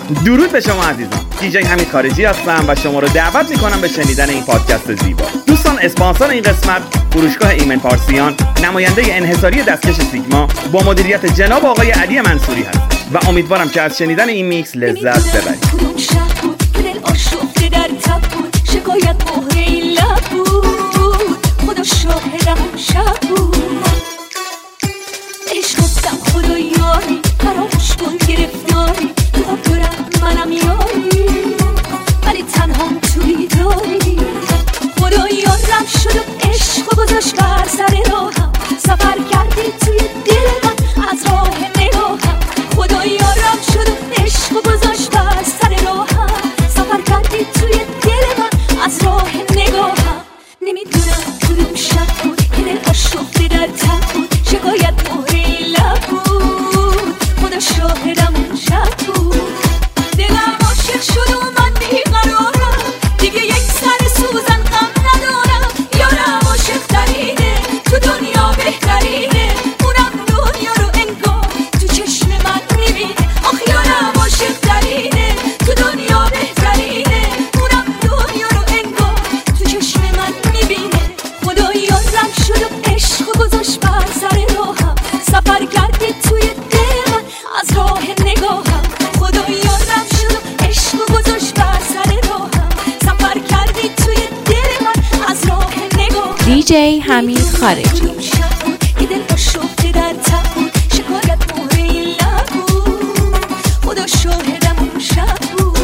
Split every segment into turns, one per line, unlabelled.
درود به شما عزیزان. دیجی حمید خارجی هستم و شما رو دعوت میکنم به شنیدن این پادکست زیبا. دوستان، اسپانسر این قسمت فروشگاه ایمن پارسیان، نماینده انحصاری دستکش سیگما با مدیریت جناب آقای علی منصوری هست و امیدوارم که از شنیدن این میکس لذت ببرید.
شکایت مهر این لب بود، خدا شاهدم شب بود. عشق گفتم خدا یاری، فراموش کن گرفتاری، تو دارم منم یاری، ولی تنها تو بیداری. خدا یارم شد و عشق گذاشت بر سر راهم، سفر کردی توی دل من از راه نگاهم. خدا یارم شد و عشق گذاشت بر سر راهم، سفر کردی توی دل من از راه نگاهم. نمیدونم کدوم شب بود که دل آشفته در تب بود، شکایت مهر این لب بود، خدا شاهدم اون شب بود. دلم عاشق شد و من بیقرارم، دیگه یک سر سوزن غم ندارم. یارم عاشق ترینه، تو دنیا بهترینه، اونم دنیا رو انگار تو چشم من میبینه. آخ یارم عاشق ترینه، تو دنیا بهترینه، اونم دنیا رو انگار تو چشم من میبینه. خدا یارم شد و عشق گذاشت بر سر راهم، سفر کردی توی دل من از راه نگاهم. خدا یارم شد و عشق گذاشت بر سر راهم، سفر کردی توی دل من از راه نگاهم.
دیجی حمید خارجی.
که دل آشفته در تب بود، شکایت مهر این لب بود، خدا شاهدم اون شب بود.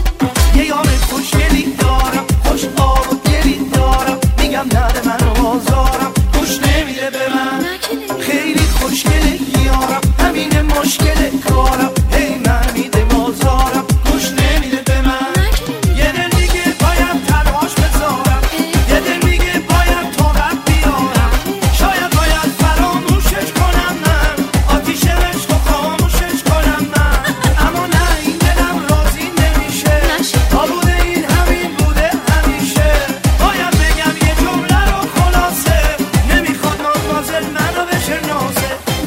یه یار خوشگلی دارم، خوش آب و گلی دارم، میگم نده منو آزارم، خوش نمیده به من. خیلی خوشگله یارم، همین مشکل کارم، هی من میده بازارم، خوش نمیده به من. یه دل میگه باید تلاش بذارم، یه دل میگه باید طاقت بیارم، شاید باید فراموشش کنم من، آتیش عشق رو خاموشش کنم من. اما نه، این دلم راضی نمیشه، تا بوده این همین بوده همیشه. باید بگم یه جمله رو خلاصه، نمیخواد مازل منو بشناسه.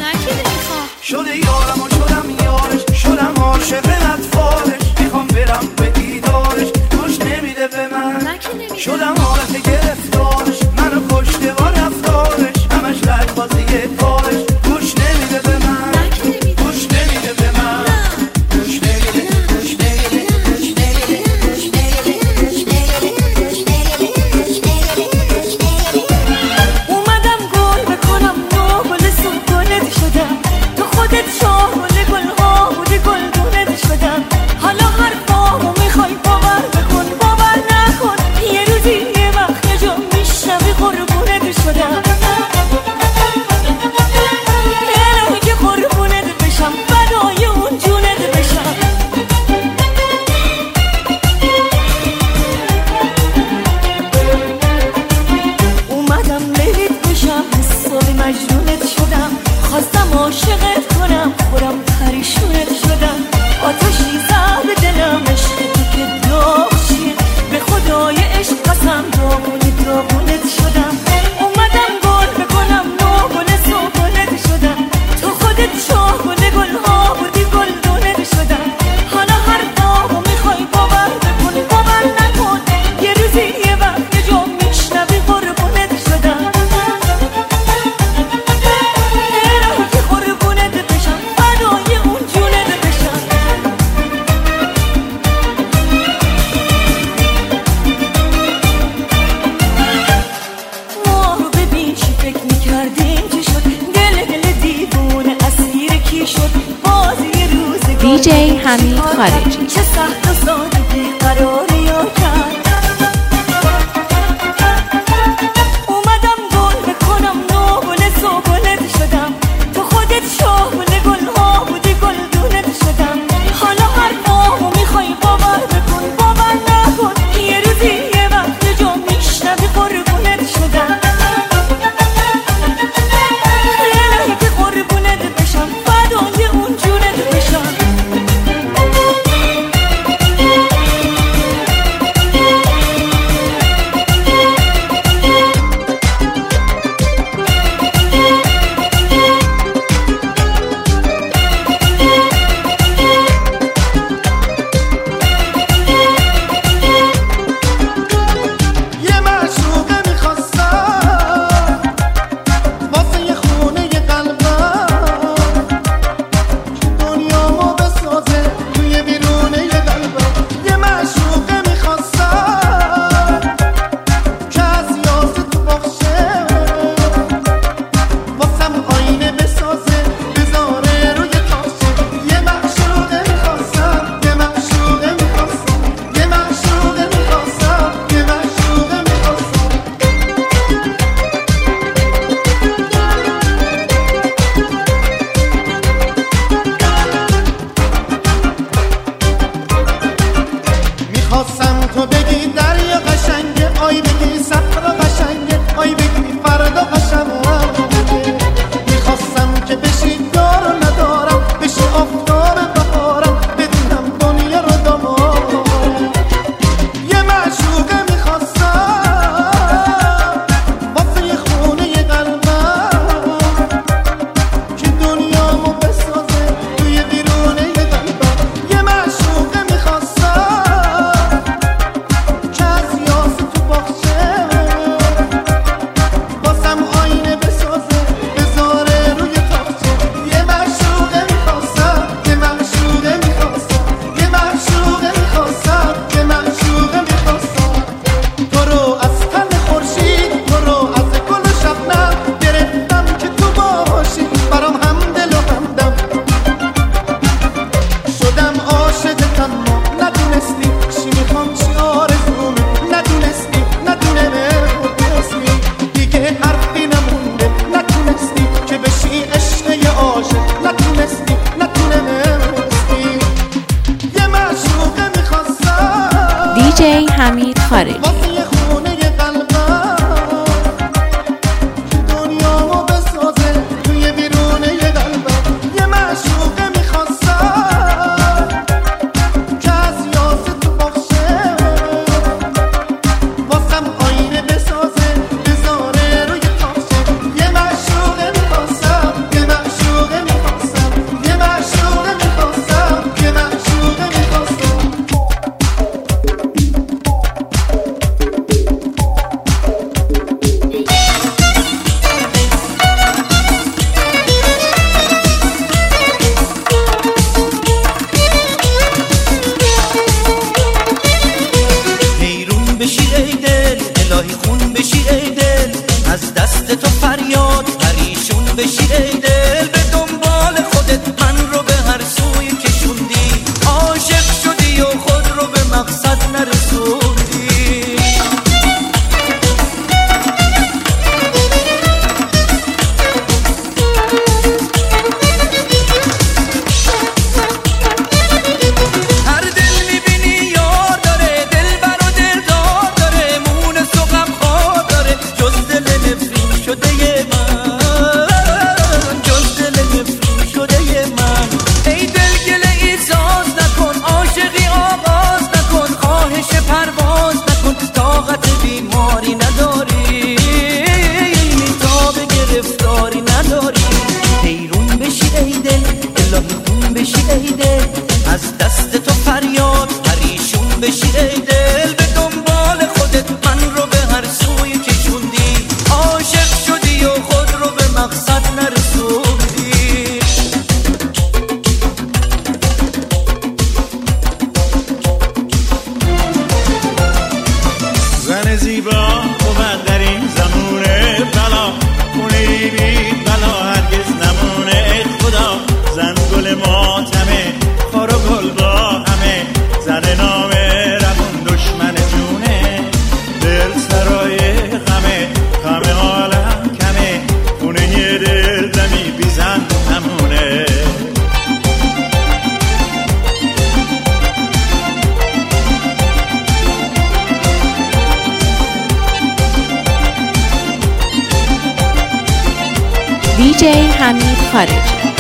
شده یارم و شدم یارش، شدم عاشق اطفالش، میخوام برم به دیدارش، گوش نمیده به من. شدم حالت گرفتارش، منو کشته با رفتارش، همش لجبازی کارش، گوش نمیده به من، گوش نمیده به من، گوش نمیده، گوش نمیده، گوش نمیده، گوش نمیده.
اومدم گل بکنم نو گل سون گلت شدم، تو خودت شاهل گلها بودی گلدونت شدم. حالا حرفامو میخوای باور بکن باور نکن، یه روزی یه وقت یه جا میشنوی قربونت شدم. الهی که قربونت بشم، فدای اون جونت بشم. اومدم لیلیت بشم، حسابی مجنونت شدم، خواستم عاشقت کنم، خودم پریشونت شدم. آتشی زد به دلم، عشق تو که داغ چیه، به خدای عشق قسم داغونی داغونت شدم. اومدم گل بکنم نو گل سوگلت شدم، تو خودت شاه گل گلها بودی گلدونت شدم. حالا حرفامو میخوای باور بکن باور نکن، یه روزی یه وقت یه جا میشنوی قربونت شدم. الهی که قربونت بشم، فدای اون جونت بشم. ما رو ببین چی فکر میکردیم چی شد، دل دیوونه اسیر کی شد، بازی روزگار
دیجی حمید خارجی.
چه سخت و ساده بیقراری ها کرد. اومدم گل بکنم نو گل سوگلت شدم، تو خودت شاهل گلها بودی گلدونت شدم. حالا حرفامو میخوای باور بکن باور نکن، یه روزی یه وقت یه جا میشنوی قربونت شدم. الهی که قربونت بشم، فدای اون جونت بشم.
دیجی حمید خارجی. دیجی حمید خارجی.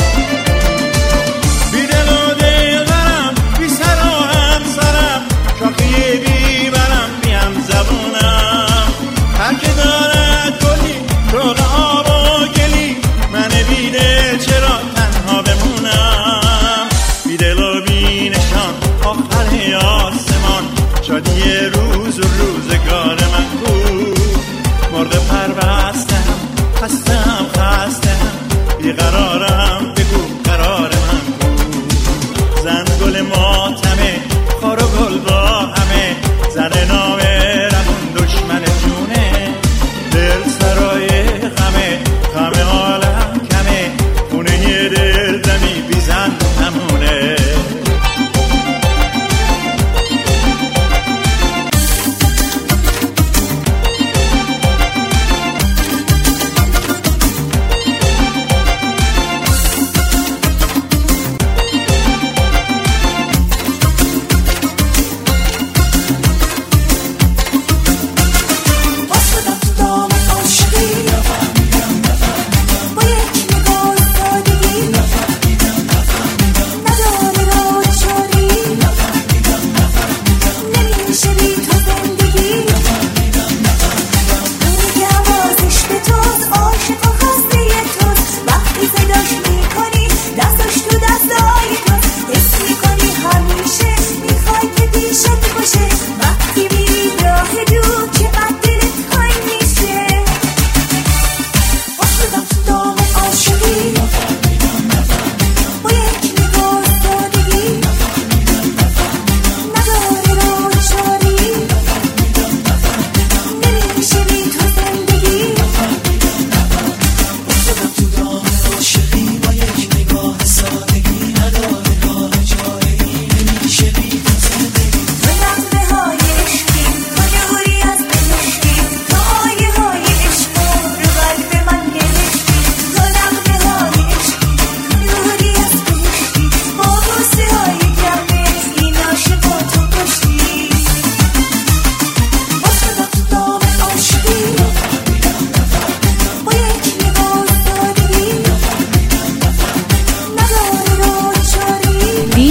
بی دل و دلبرم، بی سر و همسرم، شاخی بی برم، بیم زبونم. هر که دارد گلی شوق آب و گلی، من بی دل چرا تنها بمونم. بی دل و بی نشان آخر آسمان، شادی روز و روزگار من بود. مرغ پربستم خستم بیقرارم، بگو قرار من بود. زن گل ماتمه، خار و گل با همه، زن نامه رمون دشمن جونه. دل سرای غمه، غم عالم کمه، خونه یه دل دمی بی زن نمونه.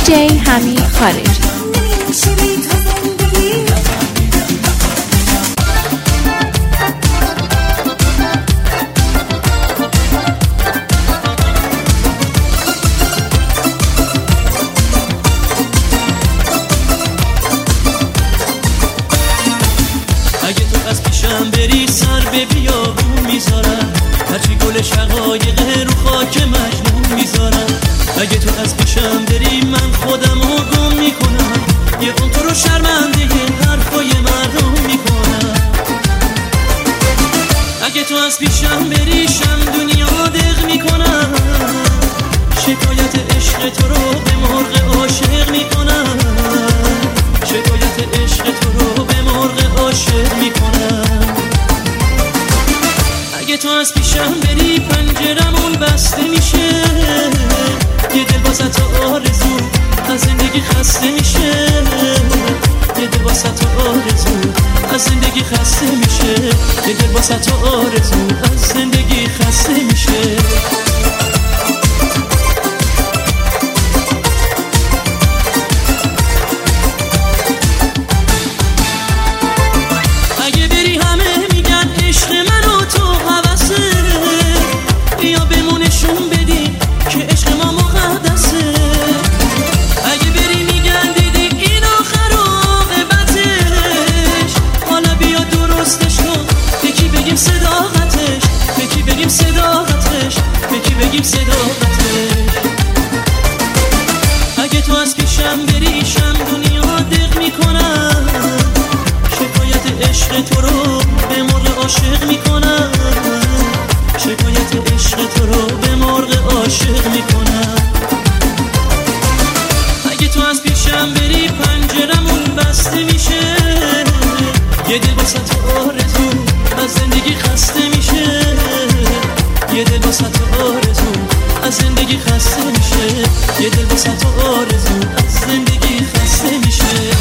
دیجی حمید خارجی.
اگه تو از پیشم بری سر به بیابون میذارم، هرچی گل شقایق رو خاک مجنون میذارم. اگه تو از پیشم بری من خودم رو گم میکنم، یه اون تو رو شرمنده حرفای مردم میکنم. اگه تو از پیشم بری شم دنیا دق میکنم، شکایت عشق تو رو به مرغ عاشق میکنم. شکایت عشق تو رو به مرغ عاشق میکنم. اگه تو از پیشم بری پنجرمون بسته میشه، یه دل واسه تو آرزو از زندگی خسته میشه. یه دل واسه تو آرزو از زندگی خسته میشه. یه دل واسه تو آرزو از زندگی خسته میشه. اگه تو از پیشم بری شم دنیا دق میکنم، شکایت عشق تو رو به مرغ عاشق میکنم. شکایت عشق تو رو به مرغ عاشق میکنم. اگه تو از پیشم بری پنجرمون بسته میشه، یه دل واسه تو آرزو از زندگی خسته میشه. یه دل واسه تو آرزو از زندگی خسته میشه. یه دل واسه تو آرزو از زندگی خسته میشه.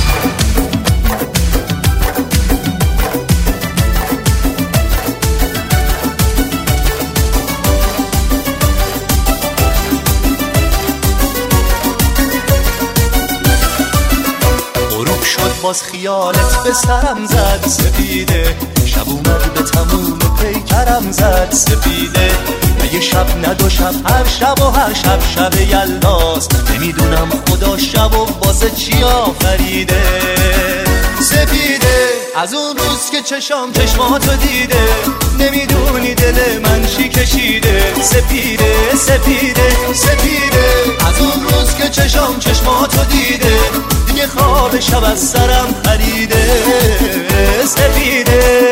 غروب شد باز خیالت به سرم زد سپیده، شب اومد به تموم پیکرم زد سپیده. یه شب نه دو شب هر شب و هر شب شب یلداست، نمیدونم خدا شب و واسه چی آفریده. سپیده از اون روز که چشماتو دیده، نمیدونی دل من چی کشیده. سپیده سپیده سپیده از اون روز که چشماتو دیده، دیگه خواب شب از سرم پریده. سپیده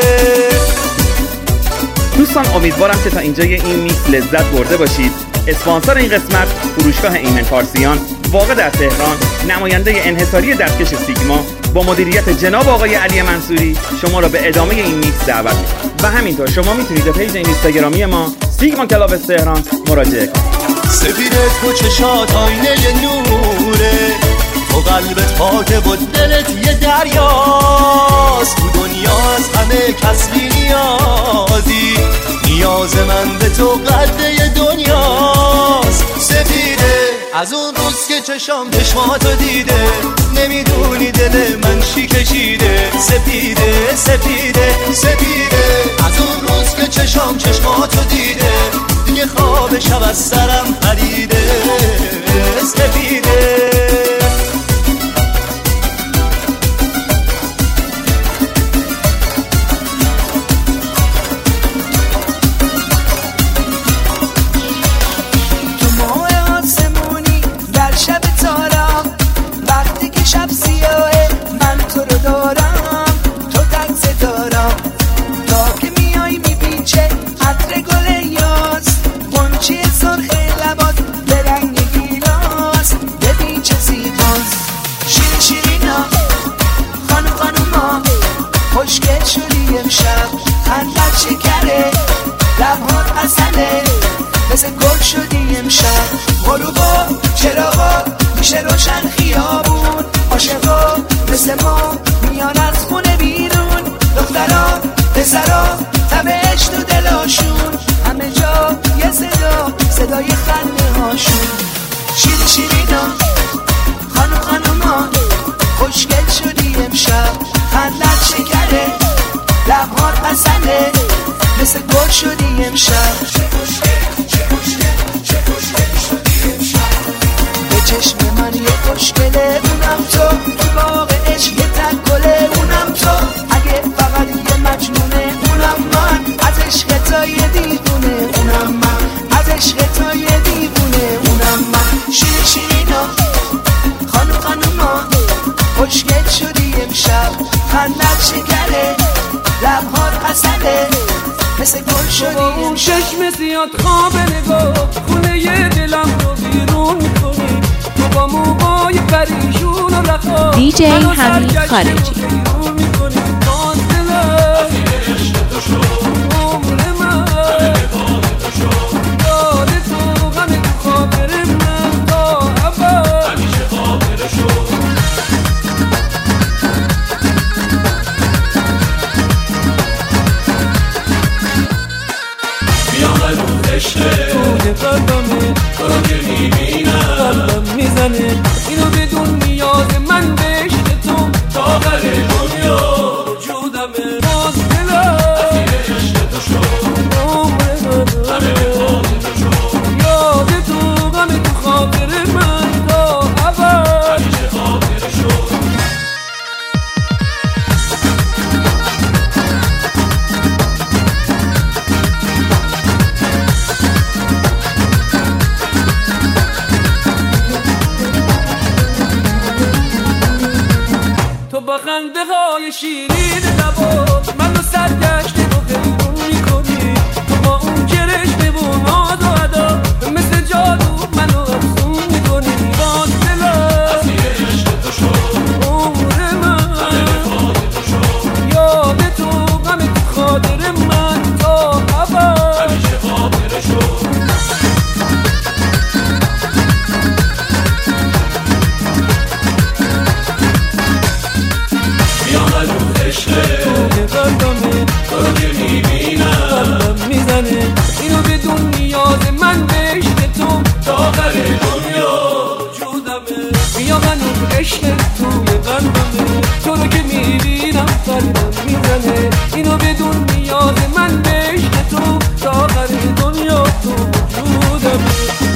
دوستان امیدوارم که تا اینجای این میکس لذت برده باشید. اسپانسر این قسمت فروشگاه ایمن فارسیان واقع در تهران، نماینده انحصاری دستکش سیگما با مدیریت جناب آقای علی منصوری شما را به ادامه این میکس دعوت می‌کنم. و همینطور شما میتونید به پیج اینستاگرامی ما سیگما کلاب تهران مراجعه کنید.
سپیده تو چشات آینه نوره، تو قلبت پاکه و دلت یه دریاست. تو دنیا از همه کس بی نیازی، نیاز من به تو قده دنیاست. سپیده از اون روز که چشماتو دیده، نمیدونی دل من چی کشیده. سپیده سپیده سپیده از اون روز که چشماتو دیده، دیگه خواب شب از سرم پریده. سپیده خوشگل شدی امشب، خندت شکره، لبهات عسله، مثل گل شدی امشب. غروبا چراغا میشه روشن خیابون، عاشقا مثل ما میان از خونه بیرون. دخترا پسرا تبش تو دلاشون، همه جا یه صدای خنده هاشون. شیرینا حسنه مثل گل شدی امشب به چشم من یه خوشگله اونم تو باغ عشق یه تکله اونم تو اگه فقط یه مجنونه اونم من از عشق تا یه دیوونه اونم من از عشق تا یه دیوونه اونم من شیر شیرینا خانوما خوشگل شدی امشب خندت شکره لبهات عسله مثل گل شدی
اون چشم زیاد خواب نگاه خونه یه دلم رو بیرون میکنی تو با موهای پریشون و رخا
دیجی حمید خارجی
توی قلبمه تو رو که میبینم قلبم میزنه اینو بدون نیاز من به عشق تو تا آخر دنیا وجودمه باز دلم اسیر عشق تو شد عمر من همه به خاطر تو شد یاد تو غم تو خاطر من تا ابد همیشه خاطر شد با خنده های شیرین لبات منو سرگشته و حیرون میکنی تو با اون کرشمه و ناز و ادا مثل جادو منو افسون میکنی باز دلم اسیر عشق تو شد عمر من همه به خاطر تو شد یاد تو غم تو خاطر من تا ابد همیشه خاطر شد توی قلبمه تو رو که میبینم قلبم میزنه اینو بدون نیاز من به عشق تو تا آخر دنیا وجودمه بیا منو عشق توی قلبمه تو رو که میبینم قلبم میزنه اینو بدون نیاز من به عشق تو تا آخر دنیا تو وجودمه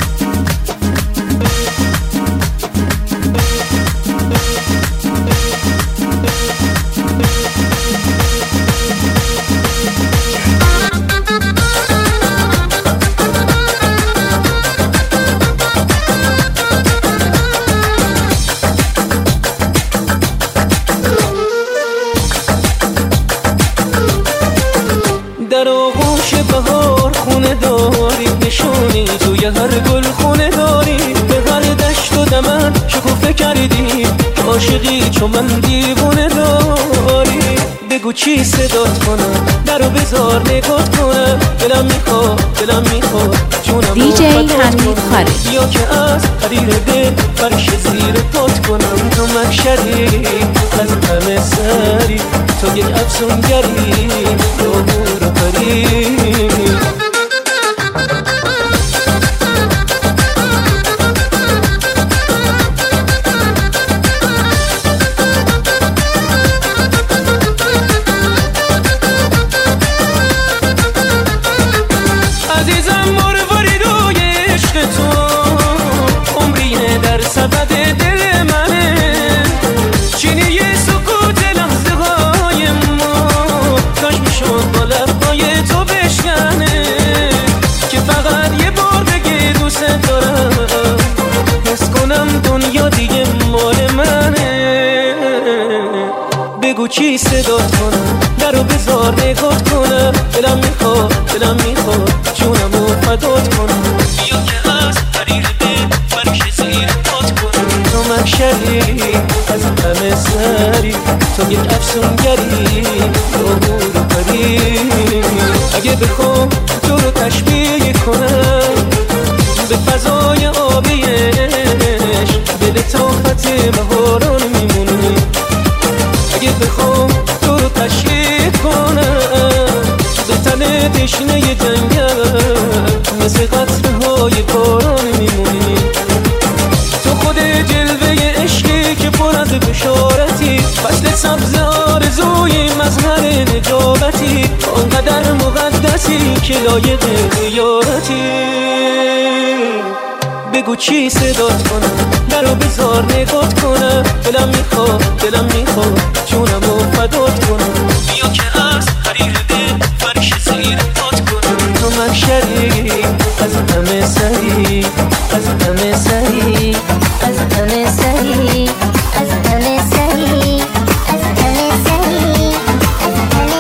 در آغوش بهار خونه داری نشونی توی هر گل خونه داری به هر دشت و دمن شکوفه کردی عاشقی چون من دیوونه داری بگو چی صدات کنم درو بذار نگات کنم دلم میخواد جونم
دیجی حمید خارجی
یا که از حریر دل فرش زیر پات کنم تو مکشری از همه سری تو یک افسونگری تو رو پری چی صدات کنم درو بذار نگات کنم دلم میخواد جونم رو فدات کنم بیا که از حریر دل فرش زیر پات کنم تو مکشری از همه سری تو یک افسونگری تو رو پری اگه بخوام تو رو تشبیه کنم به فضای آبیش دل طاقت بهاران میمونی اگه بخوام تو رو تشریح کنم به تن تشنه جنگل مثل قطره های باران میمونی تو خود جلوه عشقی شهری که پر از بشارتی، فصل سبز آرزوی مظهر نجابتی، آنقدر مقدسی که لایق زیارتی. بگو چی صدات کنم، درو بذار نگات کنم، دلم میخواد جونمو فدات کنم. بیا که از حریر دل فرش زیر پات کنم. تو مکشری از همه سری، از همه سری، از همه سری، از همه سری، از همه سری، از همه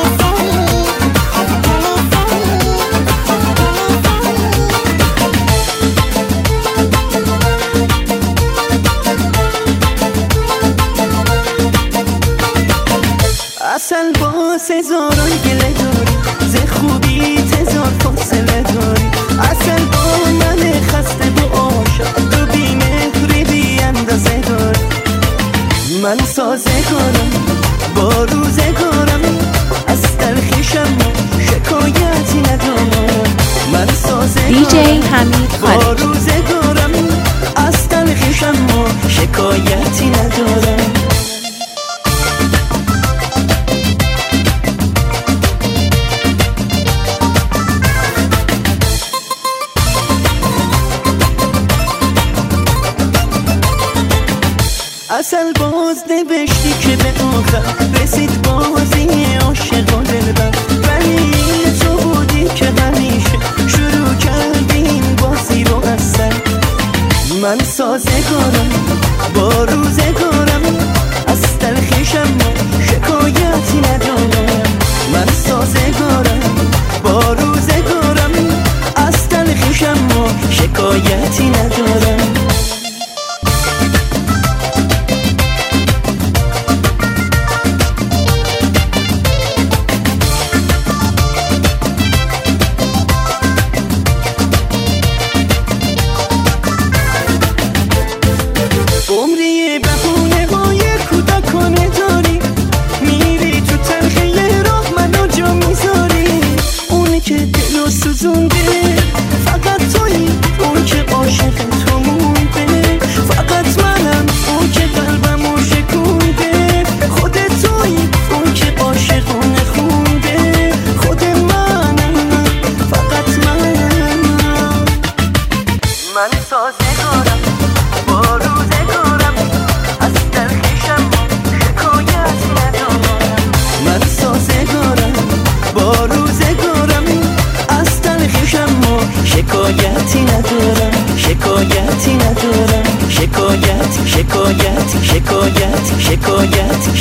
اصل باز هزاران گله داری، ز خوبی هزار فاصله داری. اصل با من خسته با عاشق، تو بی مهری بی اندازه داری. من سازگارم با روزگارم، از تلخیشم شکایتی ندارم. من سازگارم با روزگارم، از تلخیشم شکایتی ندارم. اصل باز نوشتی که به آخر رسید بازی عاشق و دلبر، ولی تو بودی که همیشه شروع کردیم بازی رو از سر. من سازگارم با روزگارم، از تلخیشم شکایتی ندارم. من سازگارم با روزگارم، از تلخیشم شکایتی ندارم. شکایتی ندارم، شکایتی ندارم، شکایت شکایت شکایت شکایت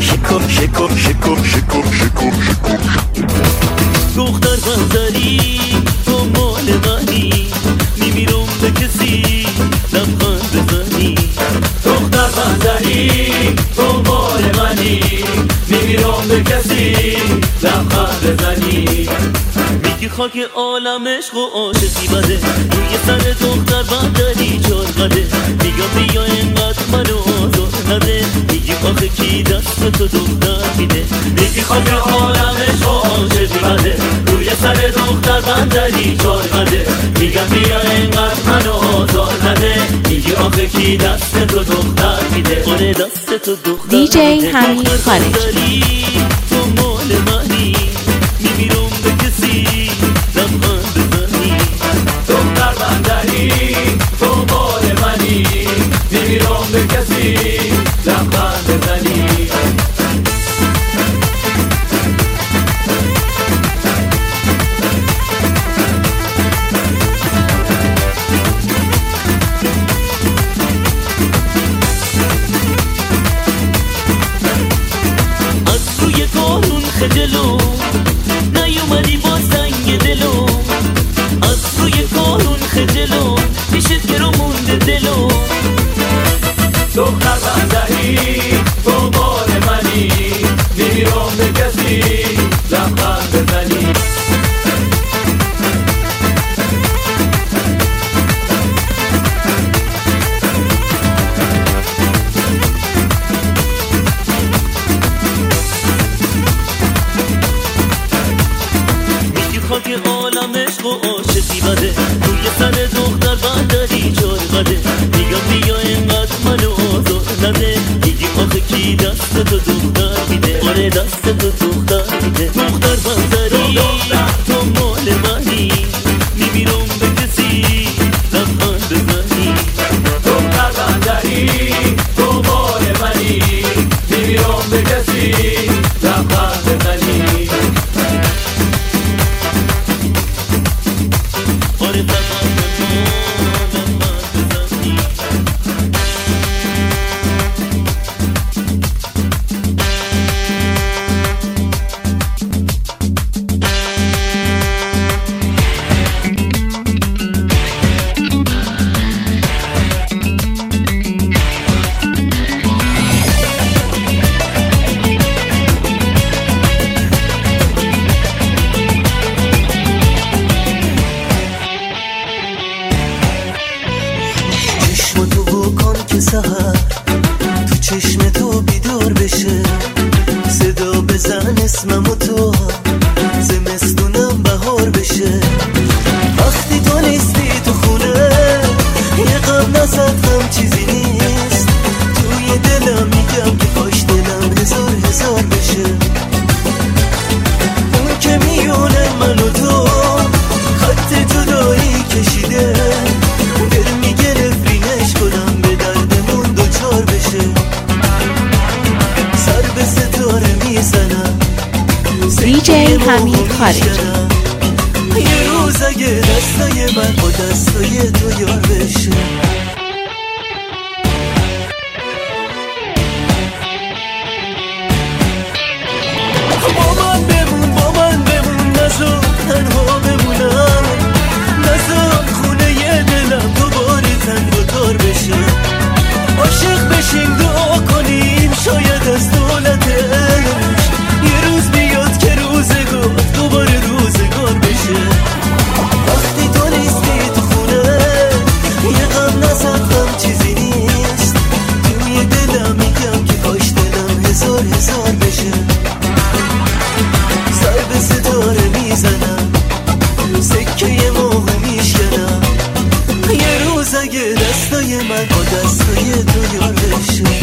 شکایت.
دختر بندری تو مال منی، میمیرم به کسی لبخند بزنی. دختر بندری تو مال منی، میمیرم به کسی لبخند بزنی. میگی خاک عالم عشق و عاشقی بده، روی سر دختر بندری چرقده. میگم بیا اینقدر منو آزار نده، میگی آخه کی دست تو دختر میده. میگی خاک عالم عشق و عاشقی بده، روی سر دختر بندری چرقده. میگم بیا اینقدر منو آزار نده، میگی آخه کی دست تو دختر میده. آره دست تو دختر میده.
دیجی حمید خارجی.
تو مال منی، میمیرم به کسی لبخند بزنی. دختر بندری تو مال منی، میمیرم به کسی لبخند بزنی. از روی کارون خجلو نیومدی با سنگ دلو، از روی کارون خجلو پیشت گرو مونده دلو. دختر بندری تو مال منی، میمیرم به کسی لبخند بزنی. خاک عالم عشق و عاشقی بده، روی سر دختر بندری چرقده. میگم بیا اینقدر منو آزار نده،
تو چشم تو بیدار بشه، صدا بزن اسممو تو، زمستونم بهار بشه. وقتی تو نیستی تو خونه یه غم نزدم چیزی نیست، توی دلم میگم که کاش دلم هزار بشه. اون که میونه من و تو خط جدایی کشیده، دل میگه رفرینش کنم به دردمون دوچار بشه. سر به ستاره میزنم،
دیجی حمید خارجی.
یه روز اگه دستای من با دستای تو یار بشه. با من بمون نزار تنها بمونم، نزار خونه یه دلم دوباره تنگ و تار بشه. عاشق بشیم دعا کنیم شاید از دولتش یه روز بیاد که روزگار دوباره روزگار بشه. وقتی تو نیستی تو خونه یه غم نزدم چیزی نیست، توی دلم میگم که کاش دلم هزار بشه. سر به ستاره میزنم، سکه ماهو میشکنم، یه روز اگه دستای من با دستای تو یار بشه.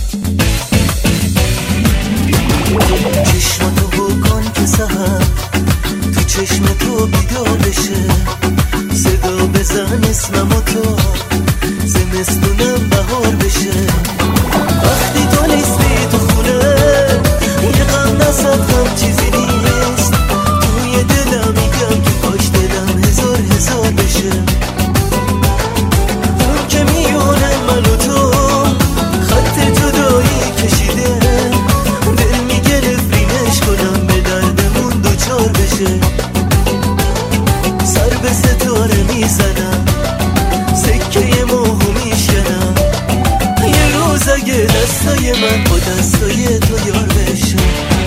چشماتو بکن که سحر تو چشم تو بیدار بشه، صدا بزن اسممو تو، زمستونم بهار بشه. وقتی تو نیستی تو خونه یه غم نزدم چیزی نیست، توی دلم میگم که کاش دلم هزار بشه. اون که میونه من و تو خط جدایی کشیده، دل میگه رفرینش کنم به دردمون دوچار بشه. سر به ستاره میزنم، سکه ماهو میشکنم، یه روز اگه دستای من با دستای تو یار بشه.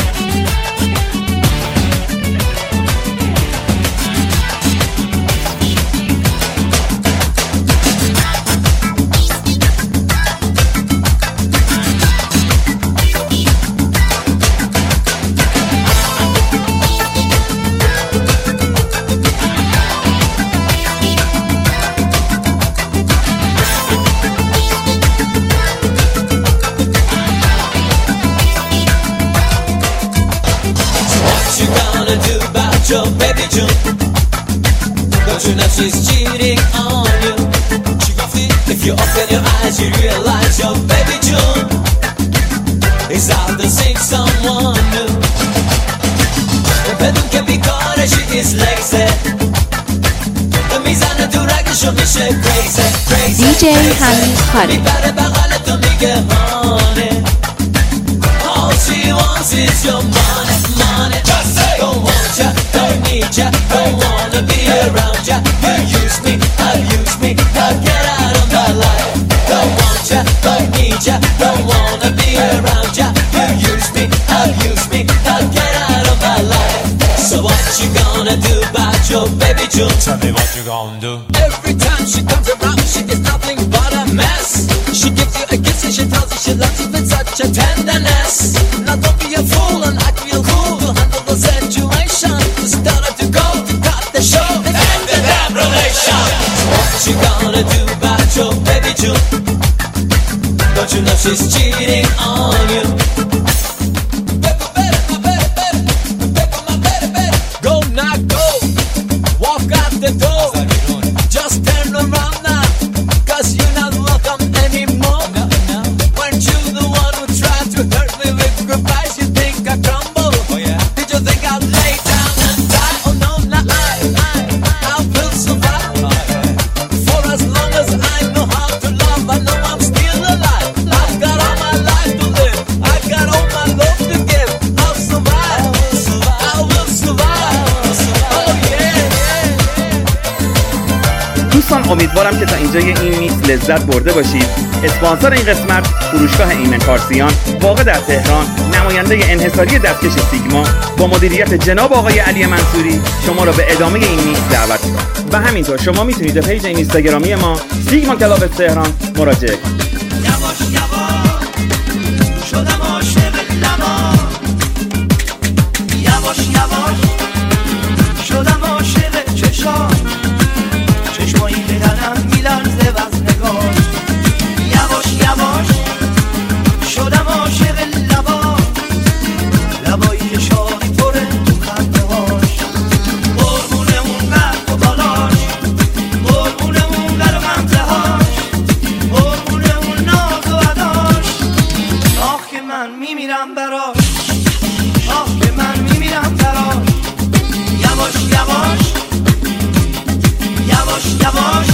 Your baby June, don't you know she's cheating on you? If you open your eyes, you realize your baby June is out to see someone new. بدون که بیکاره she is lazy. میزنه تو رگشو میشه crazy.
دیجی حمید خارجی.
میبره بغلتو میگه honey, all she wants is your money. Just say don't want ya, don't need ya, don't wanna be around ya. You use me, abuse me, now get out of my life. Don't want ya, don't need ya, don't wanna be around ya. You use me, abuse me, now get out of my life. So what you gonna do about your baby June?
Tell me what you gonna do.
Every time she comes around, she is nothing but a mess. She gives you a kiss and she tells you she loves you with such a tenderness. Now don't be a fool and act real cool to handle the situation. Start up to go to cut the show and end the damn relation. What you gonna do about your baby June? Don't you know she's cheating on you? Go now, go. Walk out the door. Just turn around now, 'cause you're not welcome anymore. Weren't you the one who tried to hurt me with goodbyes? You think I crumble? Did you think I'd lay down and die? Oh no, not I will survive. For as long as I know how to love, I know I'm still alive. I've got all my life to live, I've got all my love to give. I'll survive, I will survive. Oh yeah.
دوستان امیدوارم که تا اینجای این میکس لذت برده باشید. اسپانسر این قسمت فروشگاه ایمن پارسیان واقع در تهران، نماینده انحصاری دستکش سیگما با مدیریت جناب آقای علی منصوری شما را به ادامه این میکس دعوت می‌کنم. و همینطور شما میتونید به پیج اینستاگرامی ما سیگما کلاب تهران مراجعه کنید.
یواش یواش شدم عاشق لبا یواش یواش شدم عاشق چشام چشمایی که تنم میلرزه وز نگاه یواش یواش شدم عاشق لبا لبایی که شادی پره تو خنده هاش قربونه اون قلب و بالاش قربونه اون قلب و غمزه هاش قربونه اون ناز و اداش آه که من میمیرم براش آه که من میمیرم براش یواش یواش یواش یواش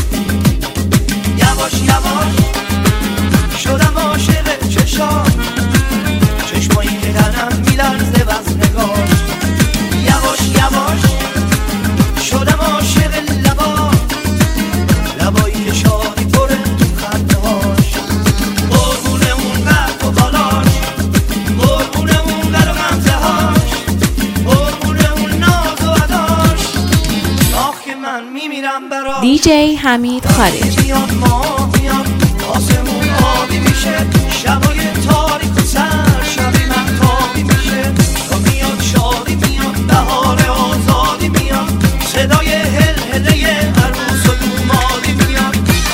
یواش یواش شدم عاشق چشام چشمایی که تنم میلرزه وز نگاش یواش یواش شدم عاشق لبا لبایی که شادی پره تو خنده هاش قربونه اون قلب و بالاش قربونه اون قلب و غمزه هاش قربونه اون ناز و اداش آه که من میمیرم براش
دیجی حمید خارجی.
میاد ماه میاد آسمون آبی میشه شبای تاریک و سر شبی مهتابی میشه تا میاد شادی میاد بهار آزادی میاد صدای هل هله عروس و دومادی میاد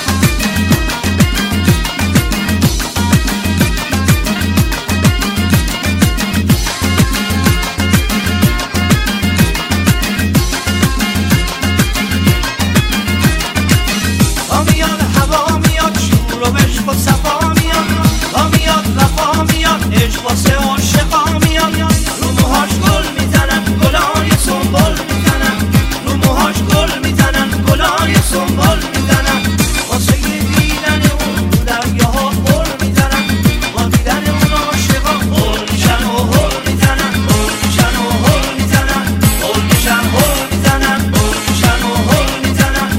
تا میاد هوا میاد شور و عشق و صفا میاد تا میاد وفا میاد عشق واسه عاشقا میاد رو موهاش گل میزنن گلای سنبل میزنن رو موهاش گل میزنن گلای سنبل میزنن واسه دیدن اون دریاها غل میزنن با دیدن اون عاشقا غل میشن و هل میزنن غل میشن و هل میزنن غل میشن هل میزنن غل میشن و هل میزنن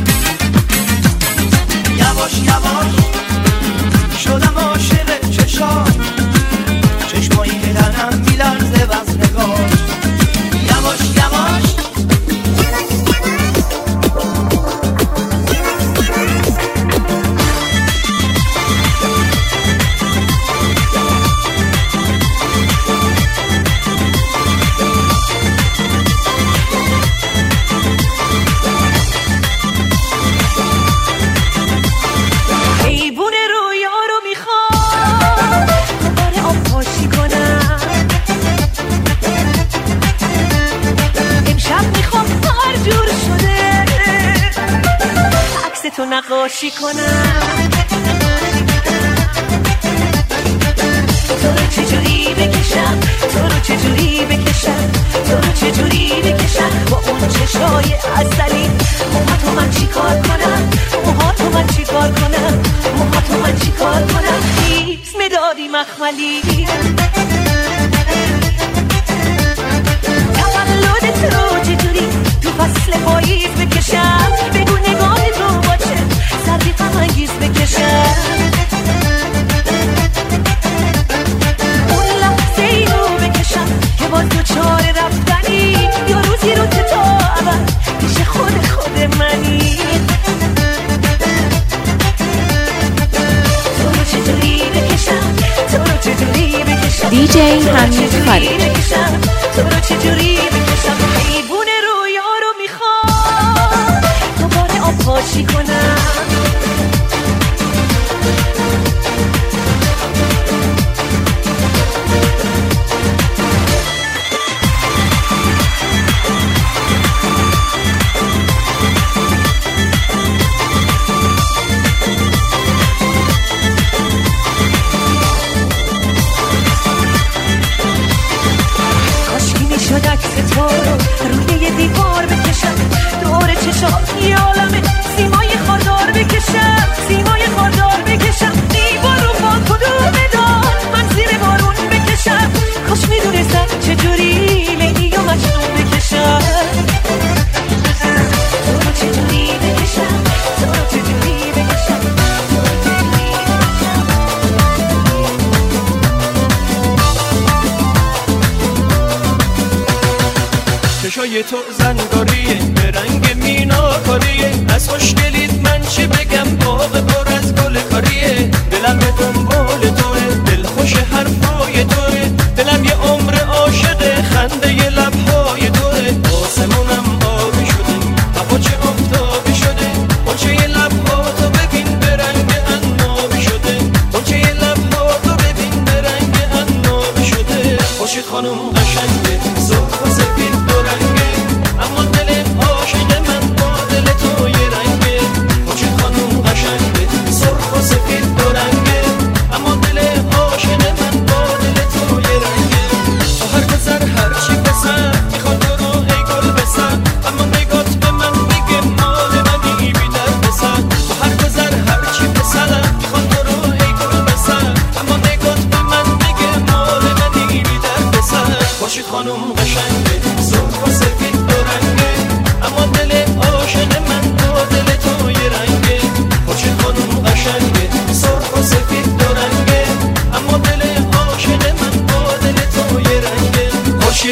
یواش یواش شدم عاشق چشام چشمایی که تنم میلرزه وز نگاش یواش یواش
حیوون رویا رو میخوام دوباره آب پاشی کنم امشب میخوام هر جور شده عکس تو نقاشی کنم تو رو چجوری بکشم تو رو چجوری بکشم تو رو چجوری بکشم با اون چشای عسلی موهاتو من چی کار کنم موهاتو من چی کار کنم موهاتو من چی کار کنم خیز مدادی مخملی تولدت رو چجوری تو فصل پاییز بکشم بگو نگاه تو باشه سردی غم انگیز بکشم اون لحظه ای رو بکشم که باز دوچار رفتنی یا روزی رو که تا اول پیش خود منی تو رو چجوری بکشم تو رو چجوری بکشم
دیجی حمید خارجی.
تو رو چجوری بکشم حیوون رویا رو میخوام دوباره آب پاشی کنم کاشکی میشد عکس تو رو روی یه دیوار بکشم دور چشام یه عالمه سیمای خاردار بکشم سیمای خاردار بکشم دیوار رو با کدوم دار من زیر بارون بکشم کاش میدونستم چجوری لیلی و مجنون بکشم تو رو چجوری بکشم تو رو چجوری بکشم تو رو چجوری
چشای تو زنگاریه به رنگ مینا کاریه از خوشگلیت من چی بگم باغ پر از گل کاریه دلم به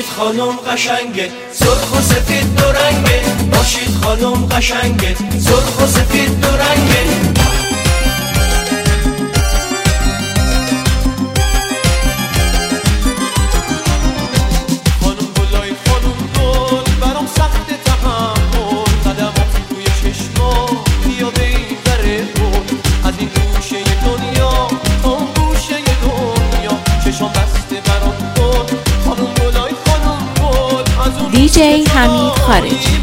باشید خانم قشنگه سرخ و سفید دو رنگه باشید خانم قشنگه سرخ و سفید دو رنگه
دیجی حمید خارجی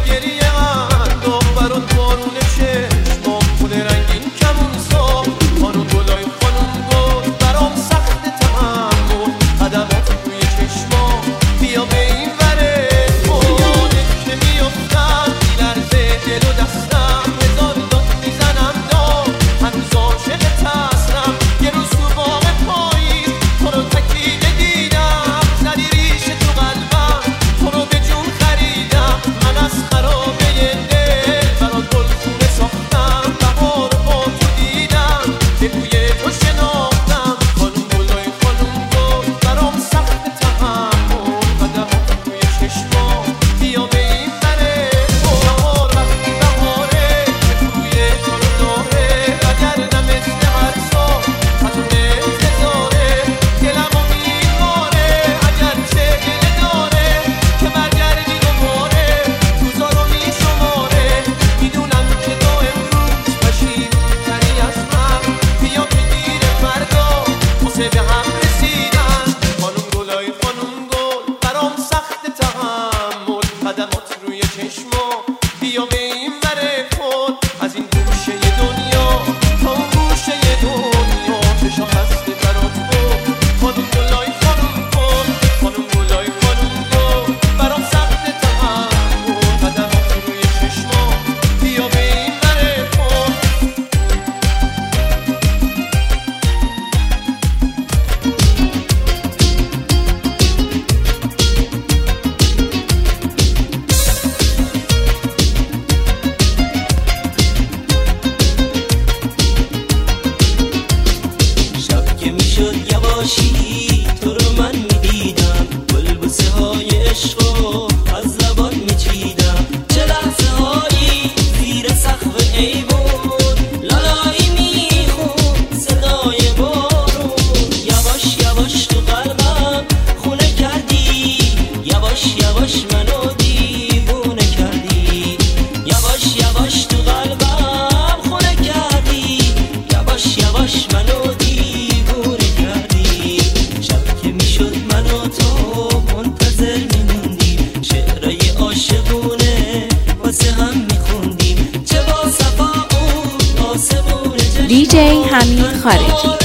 دیجی حمید خارجی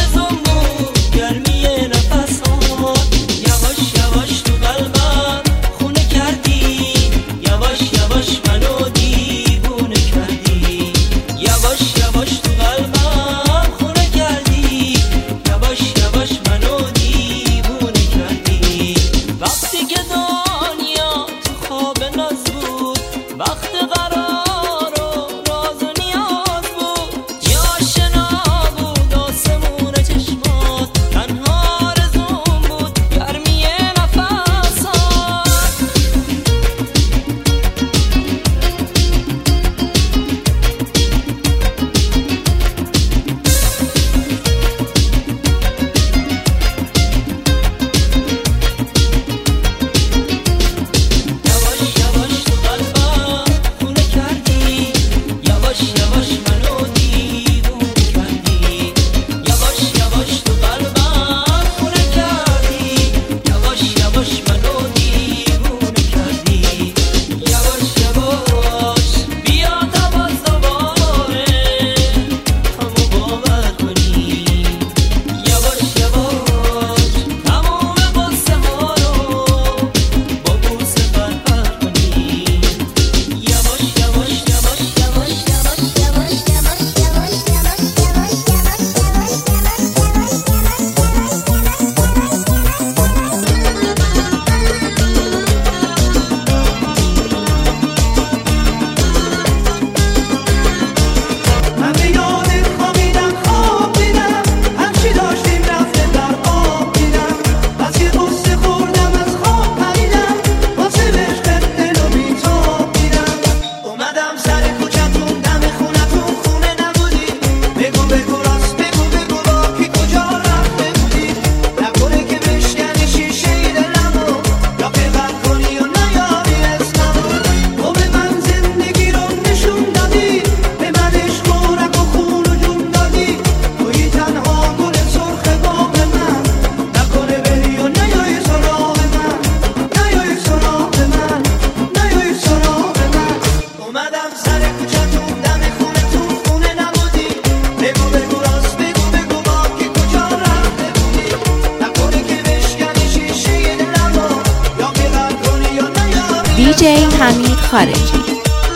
دیجی حمید خارجی.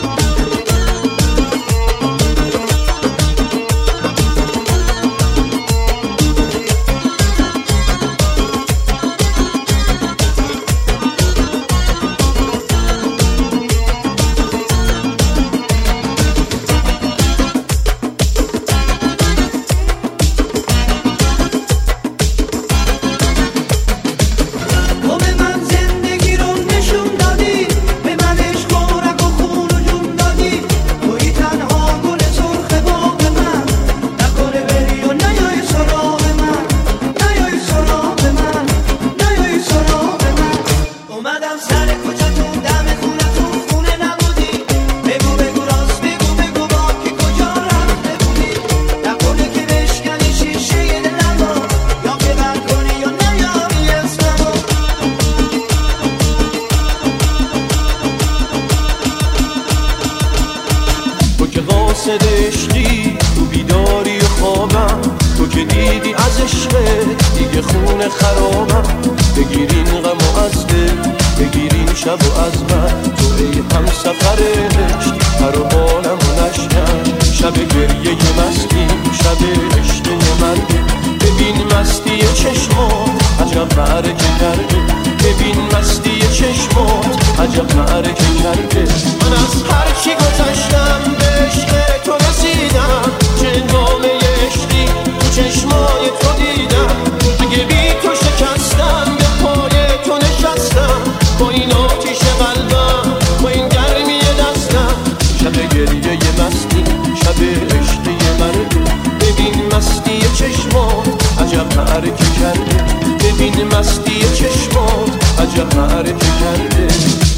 عشقی تو بیداری و خوابم، تو که دیدی از عشقت دیگه خونه خرابم. بگیرین غم و از دل، بگیرین شب و از من، تو ای هم سفر عشق پر و بالم و نشکن. شب گریه مستی، شب عشق من، ببین مستی چشمات عجب معرکه کرده. ببین مستی چشمات عجب معرکه کرده. من از هر چی گذشتم به عشق تو رسیدم، چه نامه عشقی تو چشمای تو دیدم. اگه بی تو شکستم به پای تو نشستم، با این آتیش قلبم، با این گرمی دستم. شب گریه مستی، شب عشقی مرده. ببین مستی چشمات عجب معرکه کرده. ببین مستی چشمات عجب معرکه کرده.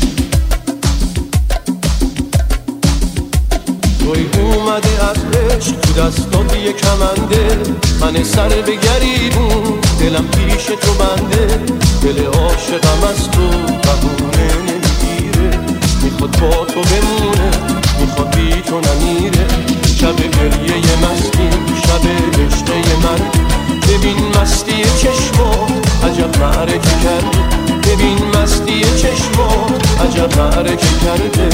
توی اومده از عشق تو دستات یه کمنده، من سر به گریبون دلم پیش تو بنده. دل عاشقم از تو بهونه نمیگیره، میخواد با تو بمونه، میخواد بی تو نمیره. شب گریه مستی، شب عشق من، ببین مستی چشمات عجب معرکه کرده. ببین مستی چشمات عجب معرکه کرده.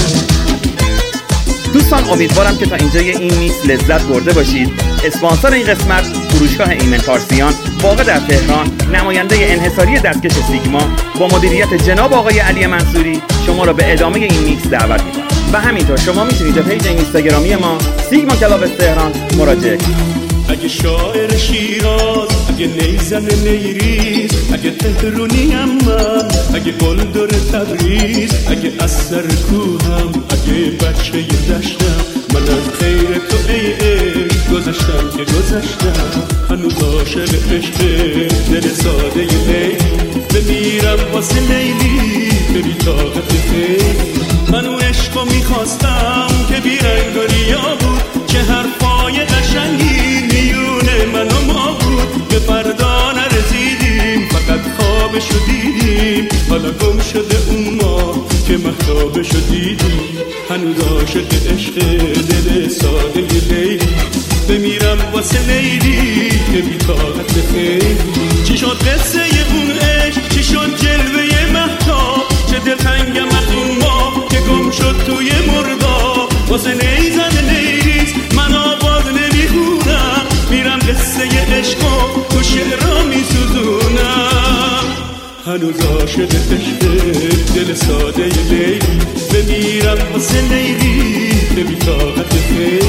دوستان امیدوارم که تا اینجای این میکس لذت برده باشید. اسپانسر این قسمت فروشگاه ایمن پارسیان واقع در تهران، نماینده انحصاری دستکش سیگما با مدیریت جناب آقای علی منصوری شما را به ادامه این میکس دعوت می‌کنم. و همینطور شما میتونید به پیج اینستاگرامی ما سیگما کلاب تهران مراجعه کنید.
اگه شاعر شیراز، اگه نیزن نیریز، اگه تهرونیم من، اگه گلدر تبریز، اگه از سر کوهم، اگه بچه دشتم، من از خیر تو ای عشق گذشتم که گذشتم. هنوز عاشق عشق دل ساده لیلی، بمیرم واسه لیلی به بی طاقت خیلی. من اون عشقو میخواستم که بی رنگ و ریا بود، چه حرفای قشنگی میونه من و ما بود. به فردا نرسیدیم، فقط خوابشو دیدیم، حالا گم شده اون ما که مهتابشو دیدیم. هنوز عاشق عشق دل ساده لیلی، بمیرم واسه لیلی که بی طاقت خیلی. چی شد قصه اون عشق، چی شد جلوه مهتاب، چه دلتنگم از اون ما که گم شد توی مرداب. واسه نیزن نیریز من آواز نمیخونم، میرم قصه عشقو تو شعرها میسوزونم. هنوز عاشق عشق دل ساده لیلی، بمیرم واسه لیلی که بی طاقت خیلی.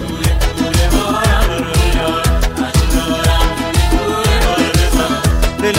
دل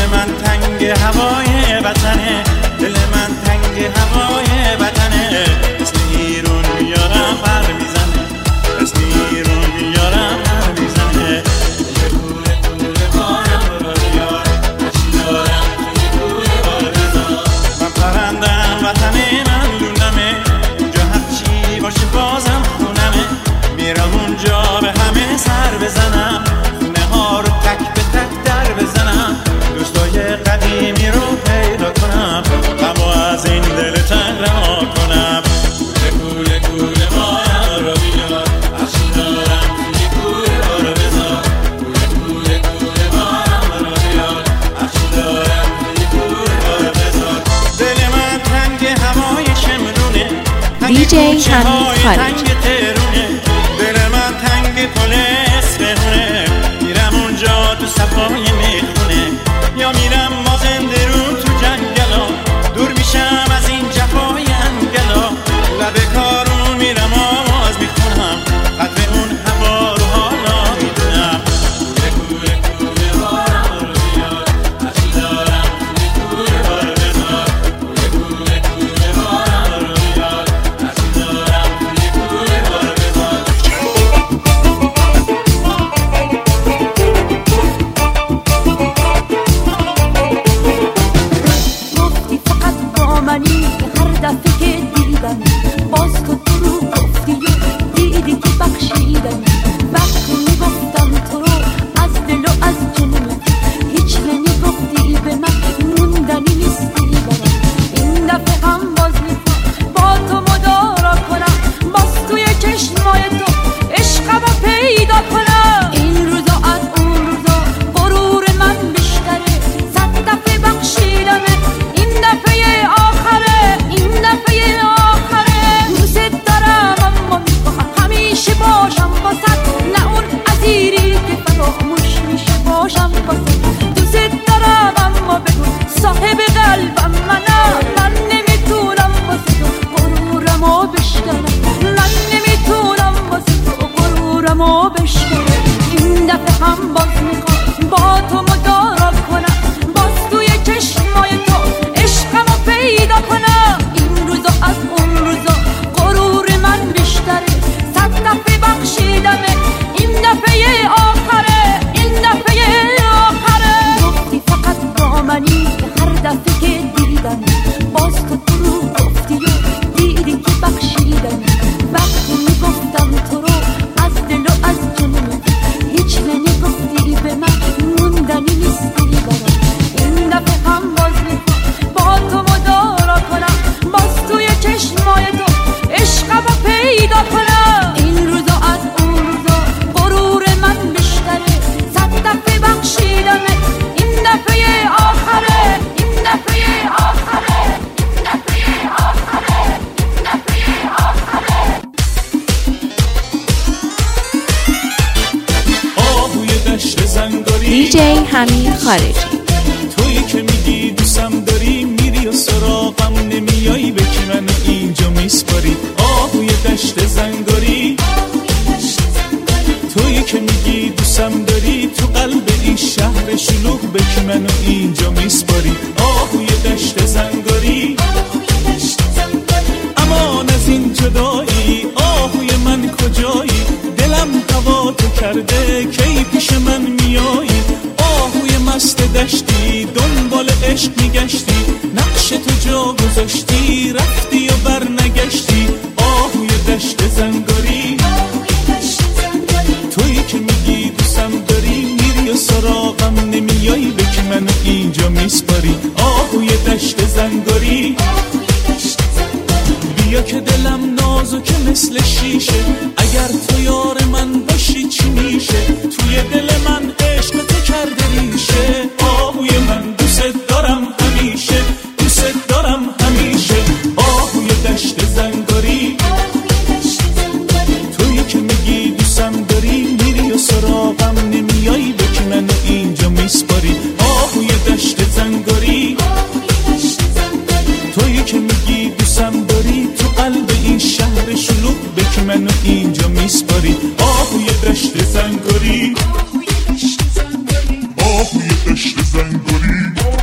دیجی حمید خارجی.
تنگ ترونه دل من تنگ پلیس بهونه، میرم اونجا تو صفای میخونه یا میرم مازنده رو تو جنگلا، دور میشم از این جفای انگلا، لب کارون میرم آواز میخونم، قدر اون هوا رو حالا میدونم. کوره کوره بارم رو بیار هرچی دارم کوره بار بذار، کوره کوره بارم رو بیار هرچی دارم کوره بار بذار.
گفتی فقط با منی هر دفعه که دیدم، باز تو درو گفتی و دیدی که بخشیدم. وقتی میگفتم تو رو از دل و از جنون، هیچ نمیگفتی به من موندنی نیستی برام. این دفعه هم باز میخوام با تو مدارا کنم، باز توی چشمای تو عشقمو پیدا کنم. این روزا از اون روزا غرور من بیشتره، 100 دفعه بخشیدمه، این دفعه آخره، این دفعه آخره. دوست دارم اما میخوام همیشه باشم واسد، نه اون عزیزی که فراموش میشه باشم واسد. دوست دارم اما بگو صاحب قلبم منم، من نمیتونم واسه تو غرورمو بشکنم، من نمیتونم واسه تو غرورمو بشکنم. این دفعه هم باز میخوام با تو مدارا کنم، باز توی چشمای تو عشقمو پیدا کنم. این روزا از اون روزا غرور من بیشتره، 100 دفعه بخشیدمه، این دفعه آخره، این دفعه آخره. گفتی فقط با منی هر دفعه که دیدم، باز تو درو گفتی و دیدی که بخشیدم. وقتی میگفتم تو رو از دل و از جنون، هیچ نمیگفتی به من موندنی نیستی برام. این دفعه هم باز میخوام با تو مدارا کنم، باز توی چشمای تو عشقمو پیدا کنم. این روزا از اون روزا غرور من بیشتره، 100 دفعه بخشیدمه، این دفعه آخره، این دفعه آخره، این دفعه آخره، این دفعه آخره.
آهوی دشت زنگاری
دیجی حمید خارجی.
تویی که میگی دوستم داری، میری و سراغم نمیایی، به کی منو اینجا میسپاری. آهوی دشت زنگاری تویی که میگی دوستم داری، تو قلب این شهر شلوغ، به کی منو اینجا میسپاری. آهوی دشت زنگاری امان از این جدایی، آهوی من کجایی، دلم هوا تو کرده، کی پیش من میایی. آهوی مست دشتی دنبال عشق میگشتی، نقش تو جا گذاشتی رفتی و بر نگشتی. آهوی دشت زنگاری تویی که میگی دوستم داری، میری و سراغم نمیایی، به کی منو اینجا میسپاری. آهوی دشت زنگاری بیا که دلم نازکه مثل شیشه، اگر تو یار من باشی چی میشه. توی دل من عشق تو کرده ریشه، آهوی من دوست دارم همیشه، دوست دارم همیشه. آهوی دشت زنگاری تویی که میگی دوستم داری، میری و سراغم نمیایی، به کی منو اینجا میسپاری. آهوی دشت زنگاری تویی که میگی دوستم داری، تو قلب این شهر شلوغ، به کی منو اینجا میسپاری. آهوی دشت زنگاری، آهوی دشت زنگاری.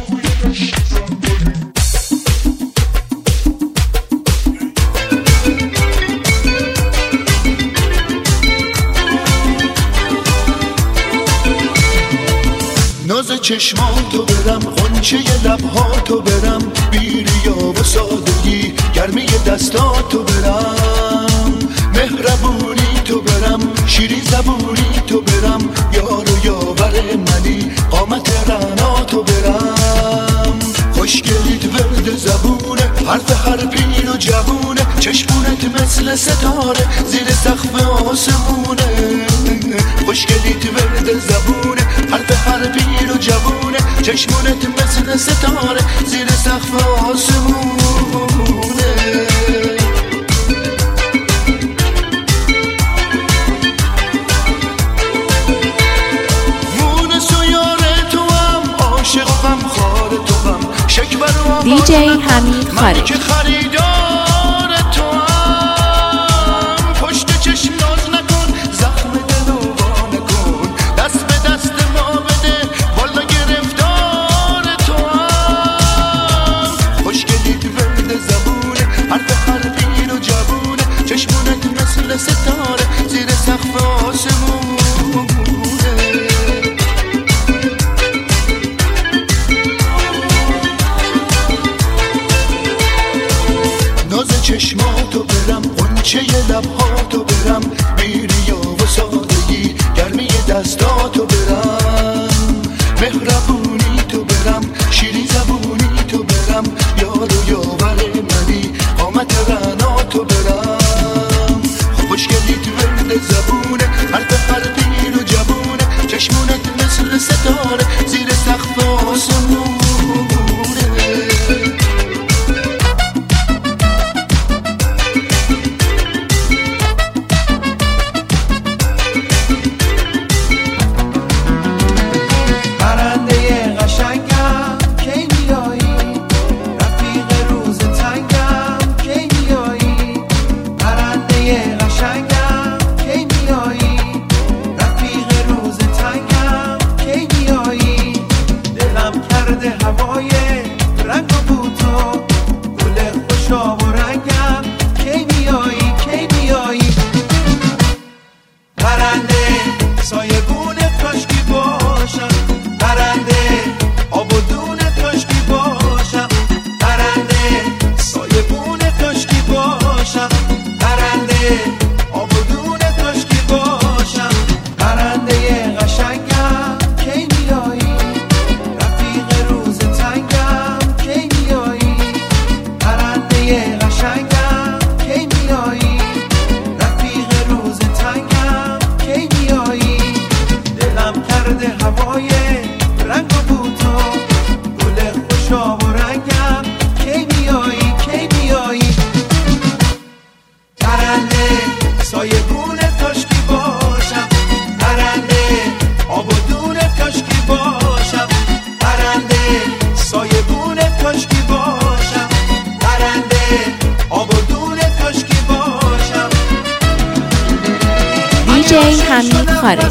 ناز چشماتو برم، غنچه لبهاتو برم، بیریا و سادگی گرمی دستاتو برم، مهربونی تو برم، شیرین زبونی تو برم، یار و یاور منی، قامت رعناتو برم. خوشگلیت ورد زبونه، حرف هر پیر و جوونه، چشمونت مثل ستاره زیر سقف آسمونه. خوشگلیت ورد زبونه، حرف هر پیر و جوونه، چشمونت مثل ستاره زیر سقف آسمونه.
حمید خارج.
که خریدار تو هم پشت چشم ناز نکن، زخم دلو وا نکن، دست به دست ما بده والا گرفتار تو هم. خوشگلیت ورد زبونه، حرف حرفی رو جوونه، چشمونت مثل ستاره زیر سقف آسمونه. ناز چشماتو برم، قنچه لبهاتو برم، میریا و سادگی گرمی دستاتو برم، مهربونی تو برم، شیری زبونی تو برم، یار و یاور منی قامت رعناتو برم. خوشگلیت ورد زبونه، حرف حرفی رو جوونه، چشمونت مثل ستاره زیر سقف آسمونه.
حمید خارج.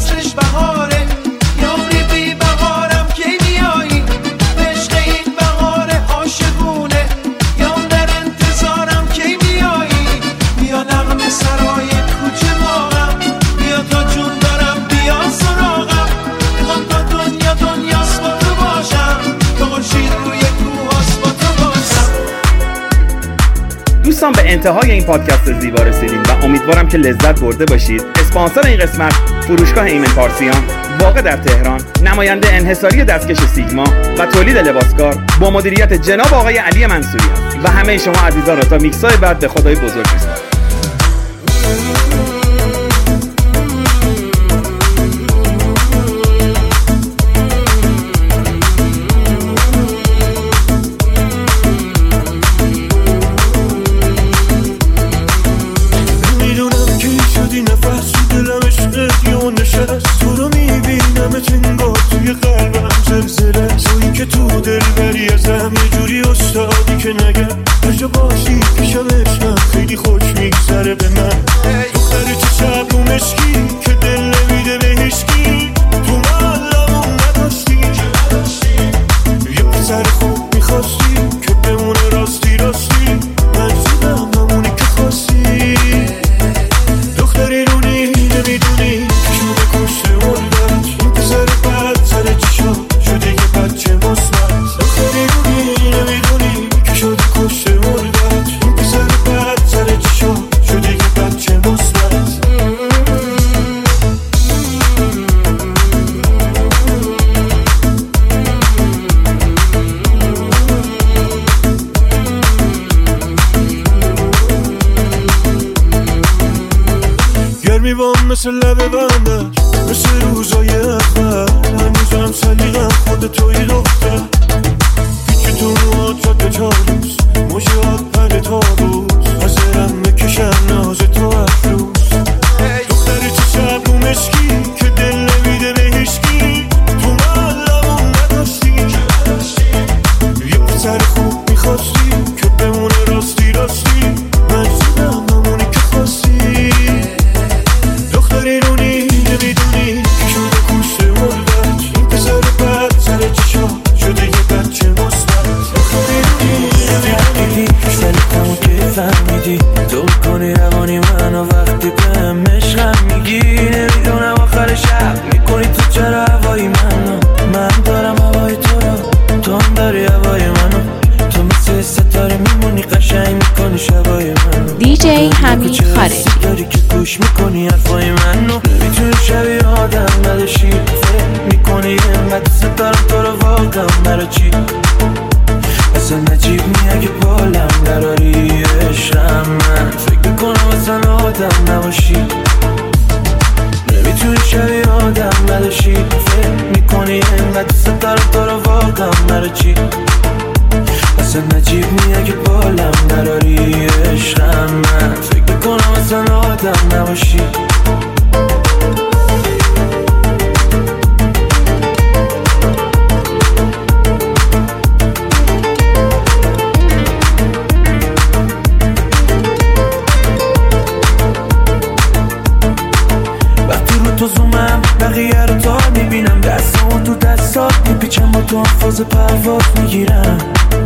دوستان به انتهای این پادکست زیبا رسیدیم و امیدوارم که لذت برده باشید. اسپانسر این قسمت فروشگاه ایمن پارسیان واقع در تهران، نماینده انحصاری دستکش سیگما و تولید لباسکار با مدیریت جناب آقای علی منصوری است و همه شما عزیزان را تا میکس‌های بعد به خدای بزرگ می‌سپارم.
مثل لبه بندش مثل روزای اول هنوزم سلیقم خود توی دختر پیچ تو موهات جاده چالوس مجاب پر تابوس حضرم میکشم ناز تو افروز دختر چه شب رو مشکی که دل نمیده به هیچکی تو محلمون نداشتی یه پسر خوب میخواستی میکنی روانی منو وقتی بهم عشقم میگی نمیدونم آخر شب میکنی تو چرا هوای منو من دارم هوای تو رو تو هم داری هوای منو تو مثل ستاره میمونی قشنگ میکنی شبای منو
دیجی حمید خارجی
داری که گوش میکنی حرفای منو نمیتونی شبیه آدم نداشی فکر میکنی اینقدر دوست دارم تو رو واقعا مرا چی اصلا نجیب می اگه بالم دراری عشقم من فکر میکنم اصلا آدم نباشی نمیتونی شبیه آدم نداشی فکر میکنی اینقدر دوست دارم تو رو واقعا مرا چی اصلا نجیب می اگه بالم دراری عشقم من فکر میکنم اصلا آدم نباشی تو زومم بقیه رو تا میبینم دستامو تو دستات میپیچم با تو فاز پرواز میگیرم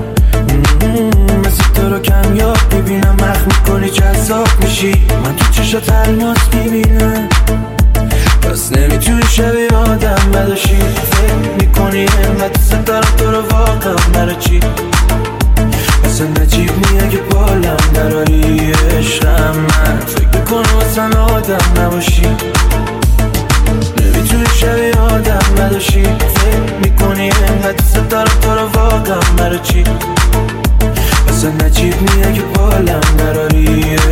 مثل تو رو کمیاب میبینم مخ میکنی جذاب میشی من تو چشات الماس میبینم پس نمیتونی شبیه آدم نداشی فکر میکنی اینقدر دوست دارم تو رو واقعا مرا چی اصلا نجیب می اگه بالم دراری عشقم من فکر میکنم اصلا آدم نباشی نمیتونی شبیه آدم نداشی فکر میکنی اینقدر دوست دارم تو رو واقعا مرا چی اصلا نجیب می اگه بالم دراری